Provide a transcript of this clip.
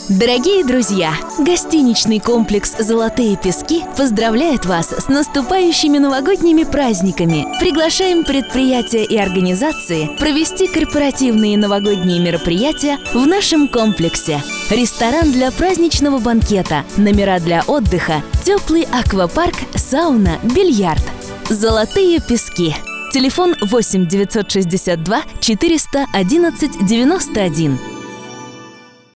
Дорогие друзья, гостиничный комплекс «Золотые пески» поздравляет вас с наступающими новогодними праздниками. Приглашаем предприятия и организации провести корпоративные новогодние мероприятия в нашем комплексе. Ресторан для праздничного банкета, номера для отдыха, теплый аквапарк, сауна, бильярд. «Золотые пески». Телефон 8 962 411 91.